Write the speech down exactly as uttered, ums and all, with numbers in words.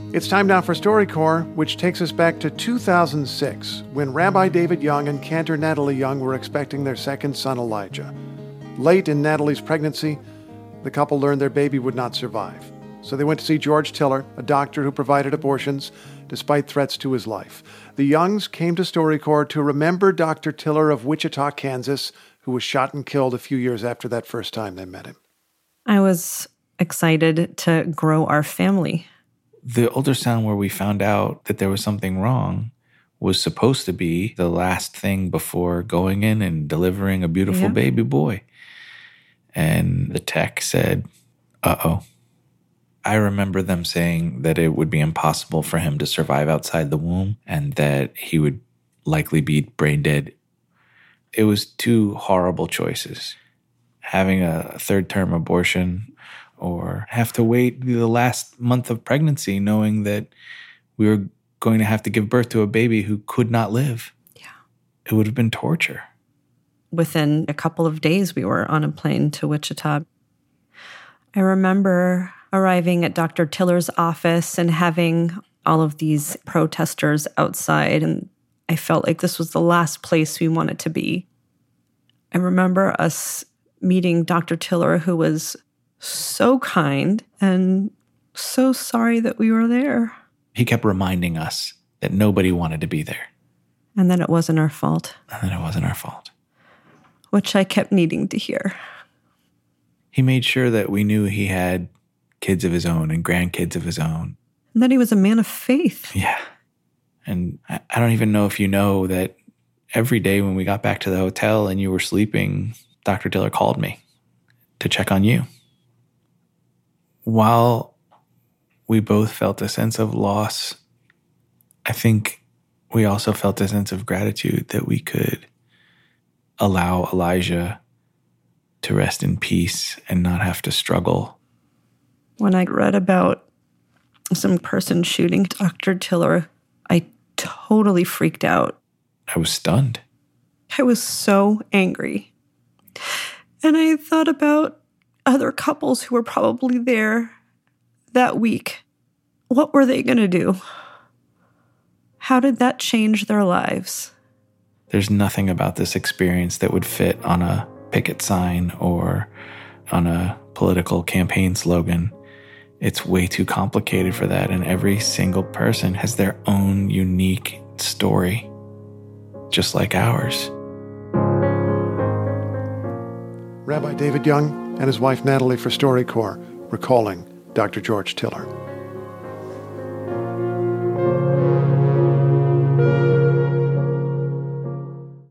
It's time now for StoryCorps, which takes us back to two thousand six, when Rabbi David Young and Cantor Natalie Young were expecting their second son, Elijah. Late in Natalie's pregnancy, the couple learned their baby would not survive. So they went to see George Tiller, a doctor who provided abortions, despite threats to his life. The Youngs came to StoryCorps to remember Doctor Tiller of Wichita, Kansas, who was shot and killed a few years after that first time they met him. I was excited to grow our family. The ultrasound where we found out that there was something wrong was supposed to be the last thing before going in and delivering a beautiful yeah. baby boy. And the tech said, uh-oh. I remember them saying that it would be impossible for him to survive outside the womb and that he would likely be brain dead. It was two horrible choices. Having a third-term abortion or have to wait the last month of pregnancy knowing that we were going to have to give birth to a baby who could not live. Yeah. It would have been torture. Within a couple of days, we were on a plane to Wichita. I remember arriving at Doctor Tiller's office and having all of these protesters outside, and I felt like this was the last place we wanted to be. I remember us meeting Doctor Tiller, who was so kind and so sorry that we were there. He kept reminding us that nobody wanted to be there. And that it wasn't our fault. And that it wasn't our fault. Which I kept needing to hear. He made sure that we knew he had kids of his own and grandkids of his own. And that he was a man of faith. Yeah. And I don't even know if you know that every day when we got back to the hotel and you were sleeping, Doctor Tiller called me to check on you. While we both felt a sense of loss, I think we also felt a sense of gratitude that we could allow Elijah to rest in peace and not have to struggle. When I read about some person shooting Doctor Tiller, I totally freaked out. I was stunned. I was so angry. And I thought about other couples who were probably there that week. What were they going to do? How did that change their lives? There's nothing about this experience that would fit on a picket sign or on a political campaign slogan. It's way too complicated for that, and every single person has their own unique story, just like ours. Rabbi David Young and his wife Natalie for StoryCorps, recalling Doctor George Tiller.